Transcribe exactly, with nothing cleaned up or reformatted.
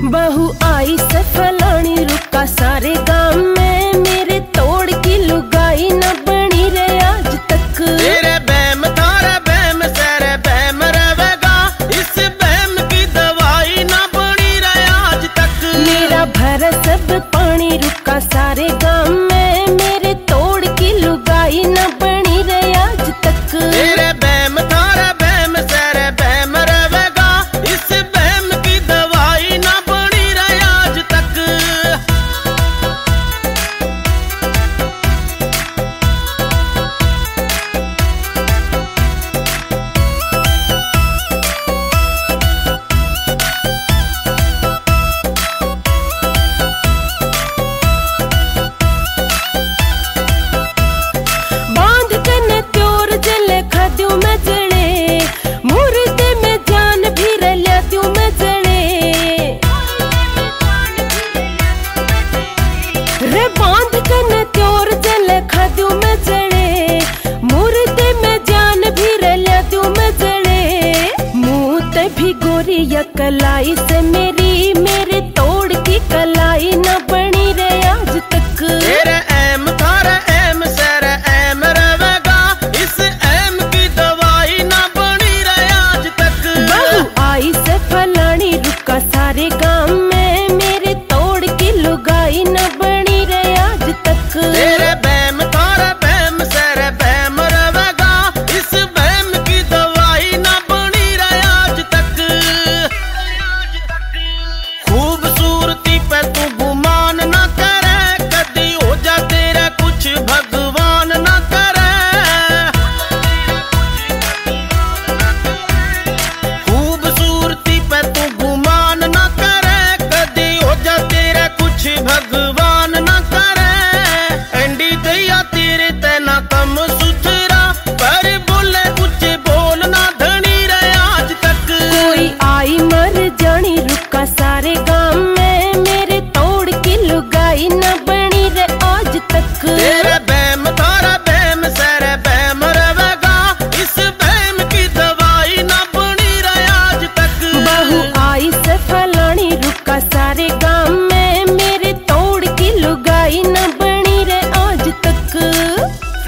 बहू आई से फलानी रुका सारे गांव में, मेरे तोड़ की लुगाई न बनी रे आज तक। तेरे बैम थारे बैम सेरे बैम रहेगा, इस बैम की दवाई न बनी रे आज तक। मेरा भरा सब पानी रुका सारे गांव में, मेरे तोड़ की लुगाई न बनी रे आज तक। तेरे बैम थारे बैम सेरे बैम रहेगा, इस बैम की दवाई न बनी रे आज तक। बांध कने त्योर जले खाद्यू में जड़े, मुर्दे में जान भी रल्या त्यों में जड़े। रे बांध कने त्योर जले खाद्यू में जड़े, मुर्दे में जान भी रल्या त्यों में जड़े। मुंह ते भी गोरिया कलाई से मेरी, मेरे तोड़ की कलाई न बनी रे आज तक। तेरे